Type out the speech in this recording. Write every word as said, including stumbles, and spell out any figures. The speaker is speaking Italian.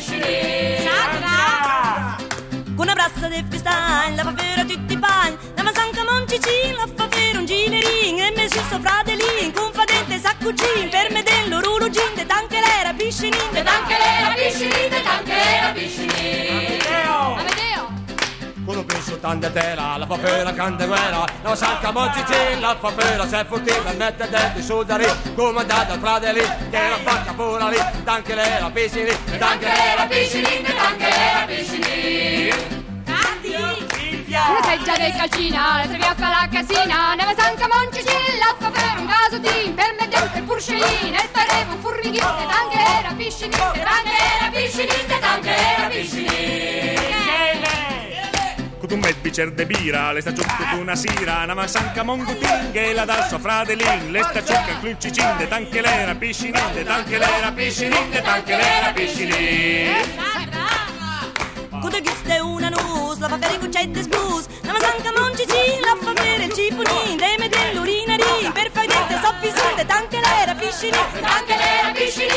piscini. Sandra! Con una brassa di festagno, la fa fare tutti i bagni, la fa sanca moncicin, la fa fare un ginerin, e me su sopra delin, con fadente saccucin, per me dello rulugin, de tanche l'era piscinin, De tanche l'era piscini, de tanche l'era piscini. Amedeo! Quello penso tante tela, la fa per la candeguera, la sanca moncicin, la fa per la se fortina, mette dentro i soldari, comandata fra di lì, che la fa capura lì, tanche l'era piscini, De tanche l'era piscini, de tanche l'era piscini. Una seggia del calcina, se vi fa la casina, neve sanca moncicin, la fa per un casutin, per me dentro il purcelin, e faremo un furmichin, de tanche l'era piscini, De tanche l'era piscini, de tanche l'era piscini. Con un med bicer de bira, le sta giocco con una sira, una sanca mongutin, che la dà sua fradelin, le sta giocca il cluncicin, de tanche l'era piscinin, de tanche l'era piscinin, de tanche l'era piscinin. con de guste una nus, la fa fare cuccette sbus, la sanca moncicin, la fa fare il ciponin, de me dell'urinarin, per fare dente soppisin, de tanche l'era piscinin, De tanche l'era piscini,